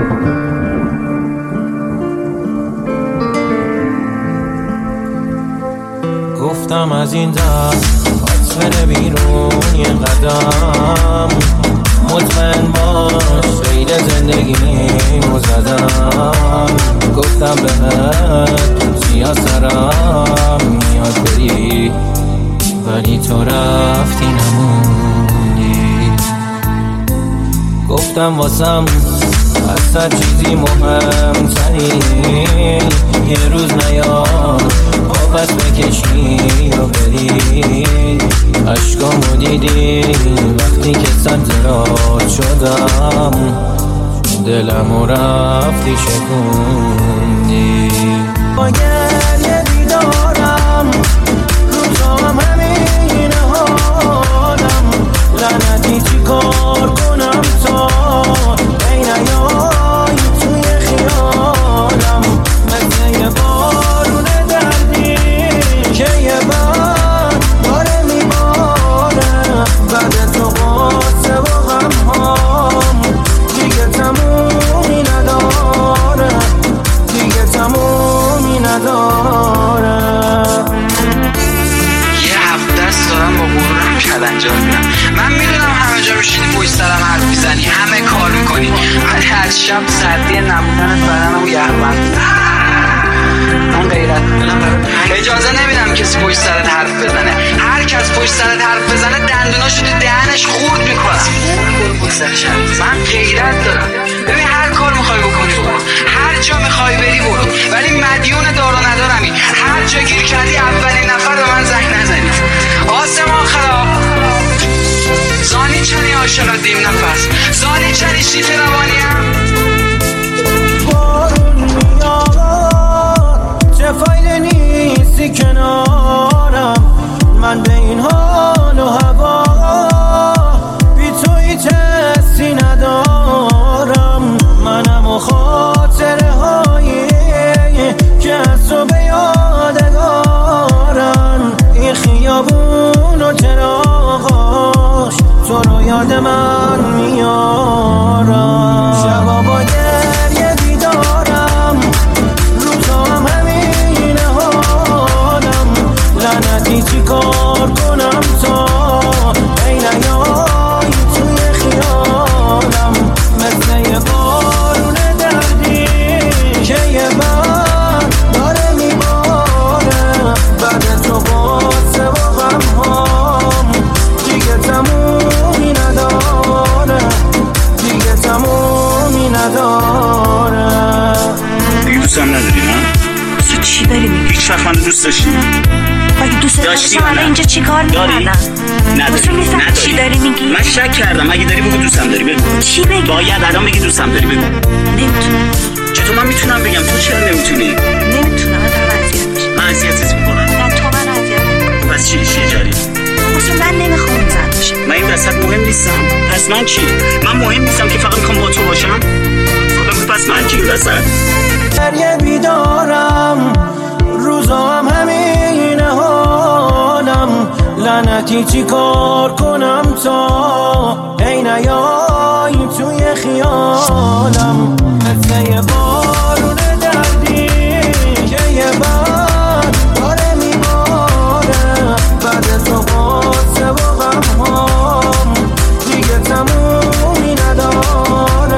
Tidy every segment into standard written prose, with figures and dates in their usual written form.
گفتم از این دست بره بیرون یه قدم، مطمئن باش غیر زندگیمو زدم. گفتم بهت سیاه سرم میاد بری، ولی تو رفتی نموندی. گفتم واسم از هر چیزی مهمتری یه روز نیاد پس بکشی و بری. عشقامو دیدی وقتی که سنزرات شدم، دلمو رفتی شکوندی. با گریه بیدارم، روزام همین حالم، لعنتی چی کار کنم تا ای نیایی توی خیالم. مثل یه بارون دردی که یه بار داره میباره، بعد تو قصه و غمهام دیگه تمومی نداره، دیگه تمومی نداره. یه هفته است دارم با غرورم کلنجار میرم. من میدونم همه جا میشینی پشت سرم حرف میزنی، همه کار میکنی، ولی هر شب سردی نبودنت بدنمو یخبند. من غیرت اجازه نمیدم کسی پشت سرت حرف بزنه. هر کس پشت سرت حرف بزنه دندوناشو تو دهنش خورد میکنم. من غیرت دارم. ببین هر کار میخوای بکنی برو، هر جا میخوای بری برو، ولی مدیون دار و ندارمی. هر جا گیر کردی اولین نفر به من زنگ نزنی. آسمان خراب زانی چنی عاشقت دیم نفس، زانی چنی شیط روانیم. چه فایده نیستی کنارم، من به این حال و هوا بی تو هیچ حسی ندارم. منم و خاطره هایی که از تو به یادگارن، این خیابون و چراغاش تو رو یاد من میارم. شبا با گریه بیدارم، روزام همین حالم، لعنتی چی کار کنم تا ای نیایی توی خیالم. مثل یه بارون دردی که یه بار داره میباره، بعد تو قصه و غمهام دیگه تمومی نداره، دیگه تمومی نداره. دیگه دوستم نداری نه؟ تو چی داری میگی؟ هیچ وقت من دوست داشتی؟ اگه دوست داشتی حالا اینجا چی کار میکردم؟ نداری؟ چی داری میگی؟ من شک کردم. اگه داری بگو دوستم داری، بگو. چی بگی؟ باید الان بگی دوستم داری، بگو. نمیتونم. چطور من میتونم بگم؟ تو چرا نمیتونی؟ نمیتونم، من دارم اذیت میشم. من اذیتت میکنم؟ نه تو من اذیت میکنی. پس چی جاری؟ اصلا من نمیخوام زن باشم. من این وسط مهم نیستم. پس من چی؟ من مهم نیستم که فقط میخوام با تو باشم؟ پس من چی وسط؟ گریه بیدارم، روزام همین حالم، لعنتی چی کار کنم تا ای نیایی توی خیالم. مثل یه بارون دردی که یه بار داره میباره، بعد تو قصه و غمهام دیگه تمومی نداره،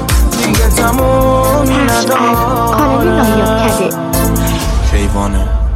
دیگه تمومی نداره. کانال نایا کده کیوانه.